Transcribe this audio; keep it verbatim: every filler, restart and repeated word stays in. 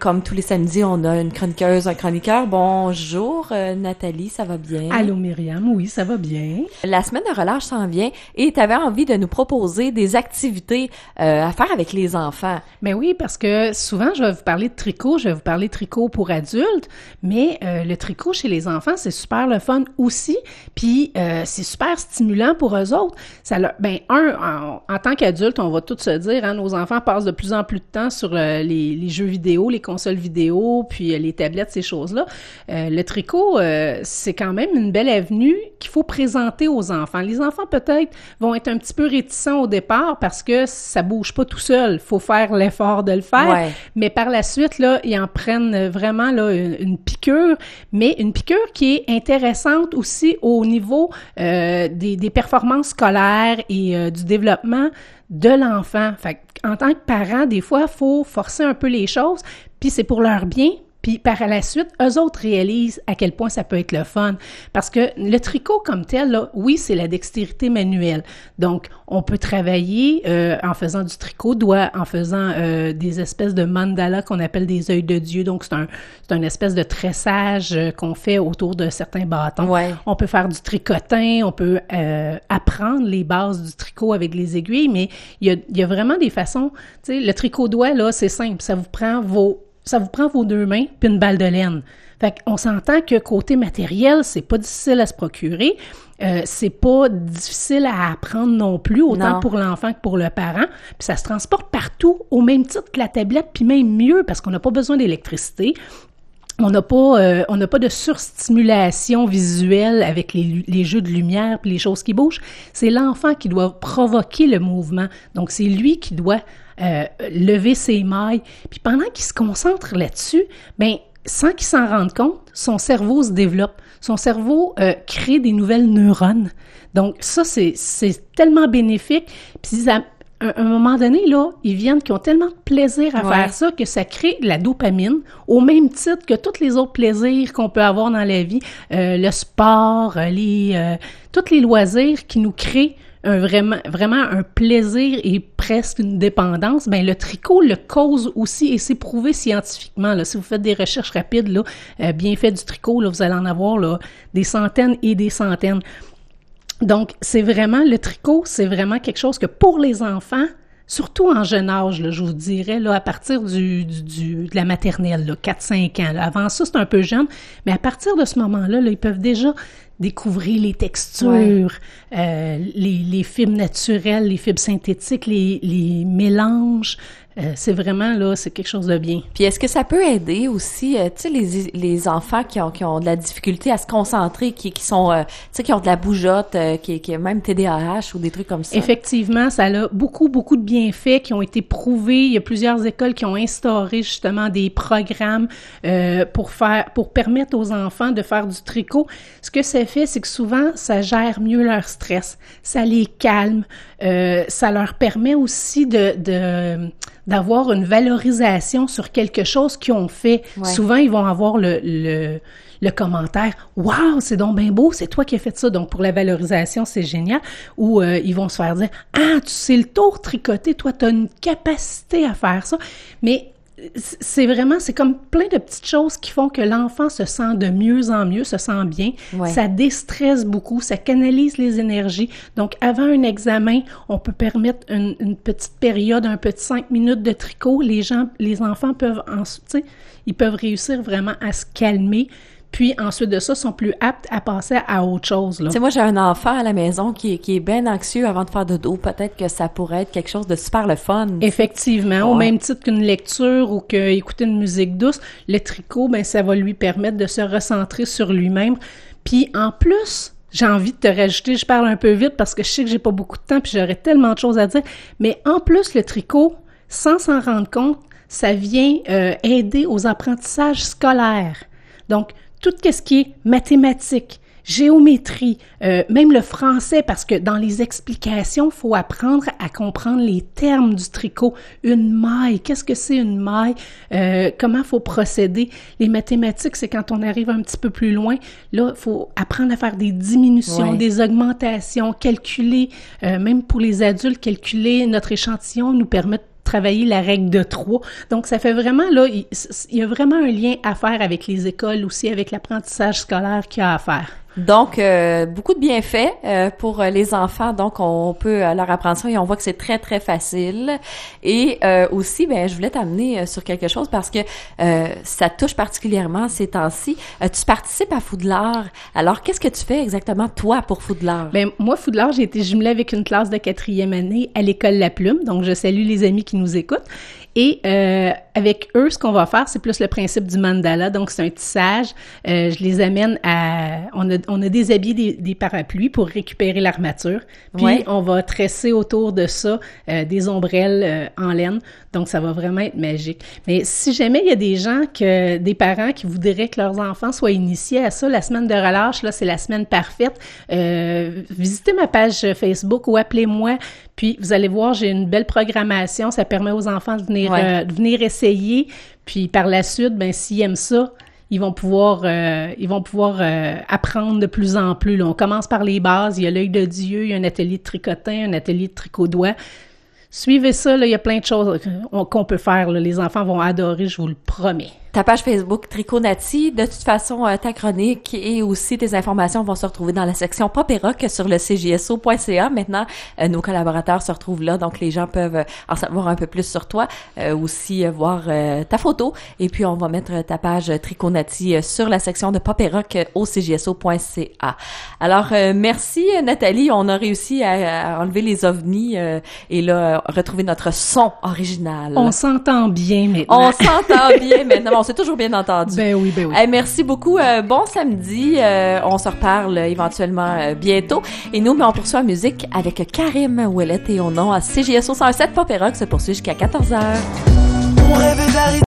comme tous les samedis, on a une chroniqueuse, un chroniqueur. Bonjour, euh, Nathalie, ça va bien? Allô, Myriam, oui, ça va bien. La semaine de relâche s'en vient et tu avais envie de nous proposer des activités euh, à faire avec les enfants. Ben oui, parce que souvent, je vais vous parler de tricot, je vais vous parler de tricot pour adultes, mais euh, le tricot chez les enfants, c'est super le fun aussi, puis euh, c'est super stimulant pour eux autres. Ça leur, ben un, en, en tant qu'adulte, on va tous se dire, hein, nos enfants passent de plus en plus de temps sur euh, les, les jeux vidéo, les consoles vidéo, puis euh, les tablettes, ces choses-là. Euh, le tricot, euh, c'est quand même une belle avenue qu'il faut présenter aux enfants. Les enfants, peut-être, vont être un petit peu réticents au départ parce que ça bouge pas tout seul. Il faut faire l'effort de le faire. Ouais. Mais par la suite, là, ils en prennent vraiment là, une, une piqûre, mais une piqûre qui est intéressante aussi au niveau euh, des, des performances scolaires et euh, du développement de l'enfant. Fait en tant que parent, des fois, il faut forcer un peu les choses, puis c'est pour leur bien. Puis par la suite, eux autres réalisent à quel point ça peut être le fun. Parce que le tricot comme tel, là, oui, c'est la dextérité manuelle. Donc, on peut travailler euh, en faisant du tricot doigt, en faisant euh, des espèces de mandala qu'on appelle des œils de Dieu. Donc, c'est un c'est une espèce de tressage euh, qu'on fait autour de certains bâtons. Ouais. On peut faire du tricotin, on peut euh, apprendre les bases du tricot avec les aiguilles, mais il y a, il y a vraiment des façons. Tu sais, le tricot doigt, là, c'est simple. Ça vous prend vos Ça vous prend vos deux mains puis une balle de laine. Fait qu'on s'entend que côté matériel, c'est pas difficile à se procurer. Euh, c'est pas difficile à apprendre non plus, autant non. pour l'enfant que pour le parent. Puis ça se transporte partout, au même titre que la tablette, puis même mieux, parce qu'on n'a pas besoin d'électricité. On n'a pas, euh, on n'a pas de surstimulation visuelle avec les, les jeux de lumière puis les choses qui bougent. C'est l'enfant qui doit provoquer le mouvement. Donc, c'est lui qui doit euh, lever ses mailles. Puis pendant qu'il se concentre là-dessus, ben sans qu'il s'en rende compte, son cerveau se développe. Son cerveau euh, crée des nouvelles neurones. Donc, ça, c'est, c'est tellement bénéfique. Puis ça... À un moment donné, là, ils viennent qui ont tellement de plaisir à ouais. faire ça que ça crée de la dopamine au même titre que tous les autres plaisirs qu'on peut avoir dans la vie, euh, le sport, les, euh, tous les loisirs qui nous créent un vraiment, vraiment un plaisir et presque une dépendance. Ben le tricot le cause aussi et c'est prouvé scientifiquement. Là. Si vous faites des recherches rapides, là, euh, bien fait du tricot, là, vous allez en avoir là, des centaines et des centaines. Donc, c'est vraiment, le tricot, c'est vraiment quelque chose que pour les enfants, surtout en jeune âge, là, je vous dirais, là, à partir du, du, du, de la maternelle, là, quatre cinq ans. Là. Avant ça, c'est un peu jeune, mais à partir de ce moment-là, là, ils peuvent déjà découvrir les textures, ouais. euh, les, les fibres naturelles, les fibres synthétiques, les, les mélanges. Euh, c'est vraiment, là, c'est quelque chose de bien. Puis est-ce que ça peut aider aussi, euh, tu sais, les, les enfants qui ont, qui ont de la difficulté à se concentrer, qui, qui sont, euh, tu sais, qui ont de la bougeotte, euh, qui, qui même T D A H ou des trucs comme ça? Effectivement, ça a beaucoup, beaucoup de bienfaits qui ont été prouvés. Il y a plusieurs écoles qui ont instauré justement des programmes euh, pour faire, pour permettre aux enfants de faire du tricot. Ce que ça fait, c'est que souvent, ça gère mieux leur stress. Ça les calme. Euh, ça leur permet aussi de... de d'avoir une valorisation sur quelque chose qu'ils ont fait. Ouais. Souvent, ils vont avoir le, le, le commentaire « Wow, c'est donc bien beau, c'est toi qui as fait ça. » Donc, pour la valorisation, c'est génial. Ou euh, ils vont se faire dire « Ah, tu sais le tour tricoter, toi, tu as une capacité à faire ça. » Mais c'est vraiment, c'est comme plein de petites choses qui font que l'enfant se sent de mieux en mieux, se sent bien. Ouais. Ça déstresse beaucoup, ça canalise les énergies. Donc, avant un examen, on peut permettre une, une petite période, un petit cinq minutes de tricot. Les gens, les enfants peuvent, ensuite, tu sais, ils peuvent réussir vraiment à se calmer. Puis ensuite de ça, sont plus aptes à passer à autre chose. Tu sais, moi, j'ai un enfant à la maison qui, qui est bien anxieux avant de faire dodo. Peut-être que ça pourrait être quelque chose de super le fun. Effectivement. Ouais. Au même titre qu'une lecture ou qu'écouter une musique douce, le tricot, ben ça va lui permettre de se recentrer sur lui-même. Puis en plus, j'ai envie de te rajouter, je parle un peu vite parce que je sais que j'ai pas beaucoup de temps puis j'aurais tellement de choses à dire, mais en plus, le tricot, sans s'en rendre compte, ça vient euh, aider aux apprentissages scolaires. Donc, tout ce qui est mathématiques, géométrie, euh, même le français, parce que dans les explications, il faut apprendre à comprendre les termes du tricot. Une maille, qu'est-ce que c'est une maille? Euh, comment il faut procéder? Les mathématiques, c'est quand on arrive un petit peu plus loin. Là, il faut apprendre à faire des diminutions, ouais. des augmentations, calculer, euh, même pour les adultes, calculer notre échantillon nous permet travailler la règle de trois. Donc, ça fait vraiment, là, il, il y a vraiment un lien à faire avec les écoles aussi, avec l'apprentissage scolaire qu'il y a à faire. Donc, euh, beaucoup de bienfaits euh, pour les enfants. Donc, on peut euh, leur apprendre ça et on voit que c'est très, très facile. Et euh, aussi, ben, je voulais t'amener euh, sur quelque chose parce que euh, ça touche particulièrement ces temps-ci. Euh, tu participes à Foodlard. Alors, qu'est-ce que tu fais exactement, toi, pour Foodlard? Ben moi, Foodlard, j'ai été jumelée avec une classe de quatrième année à l'école La Plume. Donc, je salue les amis qui nous écoutent. Et euh, avec eux, ce qu'on va faire, c'est plus le principe du mandala. Donc, c'est un tissage. Euh, je les amène à... On a, on a déshabillé des, des parapluies pour récupérer l'armature. Puis, ouais. on va tresser autour de ça euh, des ombrelles euh, en laine. Donc, ça va vraiment être magique. Mais si jamais il y a des gens, que des parents qui voudraient que leurs enfants soient initiés à ça, la semaine de relâche, là, c'est la semaine parfaite. Euh, visitez ma page Facebook ou appelez-moi. Puis, vous allez voir, j'ai une belle programmation. Ça permet aux enfants de venir, ouais. euh, de venir essayer. Puis, par la suite, ben s'ils aiment ça, ils vont pouvoir, euh, ils vont pouvoir euh, apprendre de plus en plus. Là, on commence par les bases. Il y a l'œil de Dieu, il y a un atelier de tricotin, un atelier de tricot-doigt. Suivez ça, là, il y a plein de choses qu'on peut faire. Là. Les enfants vont adorer, je vous le promets. Ta page Facebook Tricot Nati, de toute façon, euh, ta chronique et aussi tes informations vont se retrouver dans la section Pop et Rock sur le c j s o point c a. Maintenant, euh, nos collaborateurs se retrouvent là, donc les gens peuvent en savoir un peu plus sur toi, euh, aussi euh, voir euh, ta photo. Et puis, on va mettre ta page Tricot Nati euh, sur la section de Pop et Rock euh, au c j s o point c a. Alors, euh, merci Nathalie, on a réussi à, à enlever les ovnis euh, et là, retrouver notre son original. On s'entend bien maintenant. On s'entend bien maintenant. On s'est toujours bien entendu. Ben oui, ben oui. Hey, merci beaucoup. Euh, bon samedi. Euh, on se reparle euh, éventuellement euh, bientôt. Et nous, ben, on poursuit en musique avec Karim Ouellet et on a C J S O cent sept Pop et Rock se poursuit jusqu'à quatorze heures. On rêve d'arrêter.